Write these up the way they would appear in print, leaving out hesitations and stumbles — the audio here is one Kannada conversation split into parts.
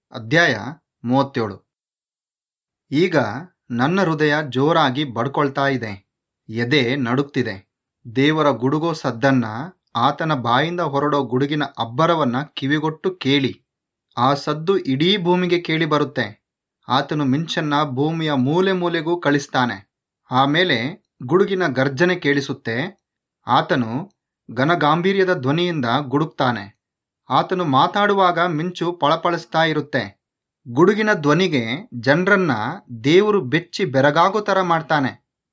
ಅಧ್ಯಾಯ 37. ಈಗ ನನ್ನ ಹೃದಯ ಜೋರಾಗಿ ಬಡ್ಕೊಳ್ತಾ ಇದೆ, ಎದೆ ನಡುಗ್ತಿದೆ. ದೇವರ ಗುಡುಗೋ ಸದ್ದನ್ನ, ಆತನ ಬಾಯಿಂದ ಹೊರಡೋ ಗುಡುಗಿನ ಅಬ್ಬರವನ್ನ ಕಿವಿಗೊಟ್ಟು ಕೇಳಿ. ಆ ಸದ್ದು ಇಡೀ ಭೂಮಿಗೆ ಕೇಳಿ ಬರುತ್ತೆ. ಆತನು ಮಿಂಚನ್ನ ಭೂಮಿಯ ಮೂಲೆ ಮೂಲೆಗೂ ಕಳಿಸ್ತಾನೆ. ಆಮೇಲೆ ಗುಡುಗಿನ ಗರ್ಜನೆ ಕೇಳಿಸುತ್ತೆ. ಆತನು ಘನಗಾಂಭೀರ್ಯದ ಧ್ವನಿಯಿಂದ ಗುಡುಕ್ತಾನೆ. ಆತನು ಮಾತಾಡುವಾಗ ಮಿಂಚು ಪಳಪಳಿಸ್ತಾ ಇರುತ್ತೆ. ಗುಡುಗಿನ ಧ್ವನಿಗೆ ಜನರನ್ನ ದೇವರು ಬೆಚ್ಚಿ ಬೆರಗಾಗೋ ಥರ ಮಾಡ್ತಾನೆ.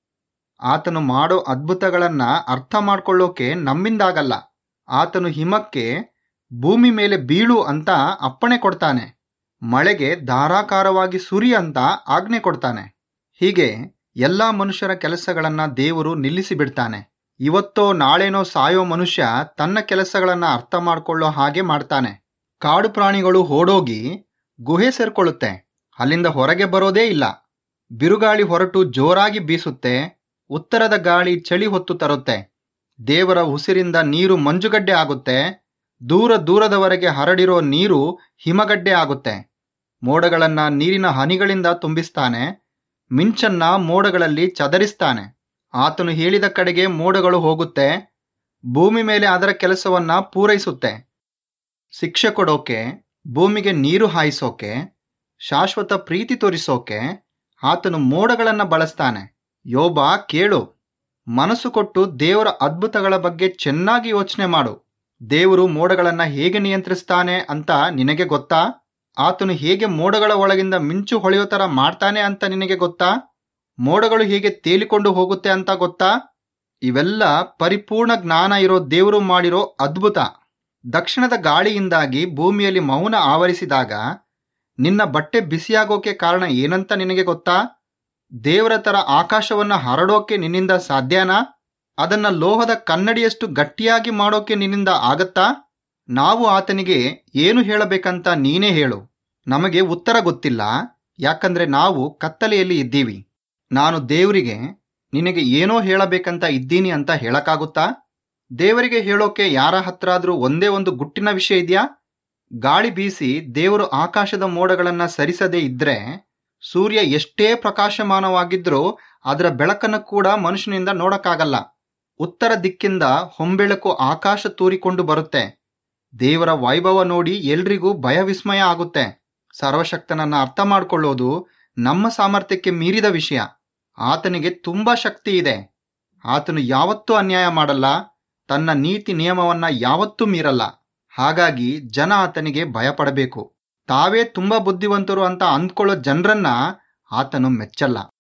ಆತನು ಮಾಡೋ ಅದ್ಭುತಗಳನ್ನ ಅರ್ಥ ಮಾಡ್ಕೊಳ್ಳೋಕೆ ನಮ್ಮಿಂದಾಗಲ್ಲ. ಆತನು ಹಿಮಕ್ಕೆ ಭೂಮಿ ಮೇಲೆ ಬೀಳು ಅಂತ ಅಪ್ಪಣೆ ಕೊಡ್ತಾನೆ. ಮಳೆಗೆ ಧಾರಾಕಾರವಾಗಿ ಸುರಿ ಅಂತ ಆಜ್ಞೆ ಕೊಡ್ತಾನೆ. ಹೀಗೆ ಎಲ್ಲ ಮನುಷ್ಯರ ಕೆಲಸಗಳನ್ನ ದೇವರು ನಿಲ್ಲಿಸಿ ಬಿಡ್ತಾನೆ. ಇವತ್ತೋ ನಾಳೆನೋ ಸಾಯೋ ಮನುಷ್ಯ ತನ್ನ ಕೆಲಸಗಳನ್ನ ಅರ್ಥ ಮಾಡ್ಕೊಳ್ಳೋ ಹಾಗೆ ಮಾಡ್ತಾನೆ. ಕಾಡು ಪ್ರಾಣಿಗಳು ಓಡೋಗಿ ಗುಹೆ ಸೇರ್ಕೊಳ್ಳುತ್ತೆ. ಅಲ್ಲಿಂದ ಹೊರಗೆ ಬರೋದೇ ಇಲ್ಲ. ಬಿರುಗಾಳಿ ಹೊರಟು ಜೋರಾಗಿ ಬೀಸುತ್ತೆ. ಉತ್ತರದ ಗಾಳಿ ಚಳಿ ಹೊತ್ತು ತರುತ್ತೆ. ದೇವರ ಉಸಿರಿಂದ ನೀರು ಮಂಜುಗಡ್ಡೆ ಆಗುತ್ತೆ. ದೂರ ದೂರದವರೆಗೆ ಹರಡಿರೋ ನೀರು ಹಿಮಗಡ್ಡೆ ಆಗುತ್ತೆ. ಮೋಡಗಳನ್ನ ನೀರಿನ ಹನಿಗಳಿಂದ ತುಂಬಿಸ್ತಾನೆ. ಮಿಂಚನ್ನ ಮೋಡಗಳಲ್ಲಿ ಚದರಿಸ್ತಾನೆ. ಆತನು ಹೇಳಿದ ಕಡೆಗೆ ಮೋಡಗಳು ಹೋಗುತ್ತೆ. ಭೂಮಿ ಮೇಲೆ ಅದರ ಕೆಲಸವನ್ನ ಪೂರೈಸುತ್ತೆ. ಶಿಕ್ಷೆ ಕೊಡೋಕೆ, ಭೂಮಿಗೆ ನೀರು ಹಾಯಿಸೋಕೆ, ಶಾಶ್ವತ ಪ್ರೀತಿ ತೋರಿಸೋಕೆ ಆತನು ಮೋಡಗಳನ್ನ ಬಳಸ್ತಾನೆ. ಯೋಬ, ಕೇಳು, ಮನಸ್ಸು ಕೊಟ್ಟು ದೇವರ ಅದ್ಭುತಗಳ ಬಗ್ಗೆ ಚೆನ್ನಾಗಿ ಯೋಚನೆ ಮಾಡು. ದೇವರು ಮೋಡಗಳನ್ನ ಹೇಗೆ ನಿಯಂತ್ರಿಸ್ತಾನೆ ಅಂತ ನಿನಗೆ ಗೊತ್ತಾ? ಆತನು ಹೇಗೆ ಮೋಡಗಳ ಒಳಗಿಂದ ಮಿಂಚು ಹೊಳೆಯೋ ಥರ ಮಾಡ್ತಾನೆ ಅಂತ ನಿನಗೆ ಗೊತ್ತಾ? ಮೋಡಗಳು ಹೇಗೆ ತೇಲಿಕೊಂಡು ಹೋಗುತ್ತೆ ಅಂತ ಗೊತ್ತಾ? ಇವೆಲ್ಲ ಪರಿಪೂರ್ಣ ಜ್ಞಾನ ಇರೋ ದೇವರು ಮಾಡಿರೋ ಅದ್ಭುತ. ದಕ್ಷಿಣದ ಗಾಳಿಯಿಂದಾಗಿ ಭೂಮಿಯಲ್ಲಿ ಮೌನ ಆವರಿಸಿದಾಗ ನಿನ್ನ ಬಟ್ಟೆ ಬಿಸಿಯಾಗೋಕೆ ಕಾರಣ ಏನಂತ ನಿನಗೆ ಗೊತ್ತಾ? ದೇವರ ಥರ ಆಕಾಶವನ್ನ ಹರಡೋಕೆ ನಿನ್ನಿಂದ ಸಾಧ್ಯನಾ? ಅದನ್ನ ಲೋಹದ ಕನ್ನಡಿಯಷ್ಟು ಗಟ್ಟಿಯಾಗಿ ಮಾಡೋಕೆ ನಿನ್ನಿಂದ ಆಗತ್ತಾ? ನಾವು ಆತನಿಗೆ ಏನು ಹೇಳಬೇಕಂತ ನೀನೇ ಹೇಳು. ನಮಗೆ ಉತ್ತರ ಗೊತ್ತಿಲ್ಲ, ಯಾಕಂದ್ರೆ ನಾವು ಕತ್ತಲೆಯಲ್ಲಿ ಇದ್ದೀವಿ. ನಾನು ದೇವರಿಗೆ ನಿನಗೆ ಏನೋ ಹೇಳಬೇಕಂತ ಇದ್ದೀನಿ ಅಂತ ಹೇಳಕ್ಕಾಗುತ್ತಾ? ದೇವರಿಗೆ ಹೇಳೋಕೆ ಯಾರ ಹತ್ರ ಆದ್ರೂ ಒಂದೇ ಒಂದು ಗುಟ್ಟಿನ ವಿಷಯ ಇದೆಯಾ? ಗಾಳಿ ಬೀಸಿ ದೇವರು ಆಕಾಶದ ಮೋಡಗಳನ್ನ ಸರಿಸದೇ ಇದ್ರೆ ಸೂರ್ಯ ಎಷ್ಟೇ ಪ್ರಕಾಶಮಾನವಾಗಿದ್ರೂ ಅದರ ಬೆಳಕನ್ನು ಕೂಡ ಮನುಷ್ಯನಿಂದ ನೋಡಕ್ಕಾಗಲ್ಲ. ಉತ್ತರ ದಿಕ್ಕಿಂದ ಹೊಂಬೆಳಕು ಆಕಾಶ ತೂರಿಕೊಂಡು ಬರುತ್ತೆ. ದೇವರ ವೈಭವ ನೋಡಿ ಎಲ್ರಿಗೂ ಭಯ ವಿಸ್ಮಯ ಆಗುತ್ತೆ. ಸರ್ವಶಕ್ತನನ್ನ ಅರ್ಥ ಮಾಡ್ಕೊಳ್ಳೋದು ನಮ್ಮ ಸಾಮರ್ಥ್ಯಕ್ಕೆ ಮೀರಿದ ವಿಷಯ. ಆತನಿಗೆ ತುಂಬಾ ಶಕ್ತಿ ಇದೆ. ಆತನು ಯಾವತ್ತೂ ಅನ್ಯಾಯ ಮಾಡಲ್ಲ. ತನ್ನ ನೀತಿ ನಿಯಮವನ್ನ ಯಾವತ್ತೂ ಮೀರಲ್ಲ. ಹಾಗಾಗಿ ಜನ ಆತನಿಗೆ ಭಯಪಡಬೇಕು. ತಾವೇ ತುಂಬಾ ಬುದ್ಧಿವಂತರು ಅಂತ ಅಂದ್ಕೊಳ್ಳೋ ಜನರನ್ನ ಆತನು ಮೆಚ್ಚಲ್ಲ.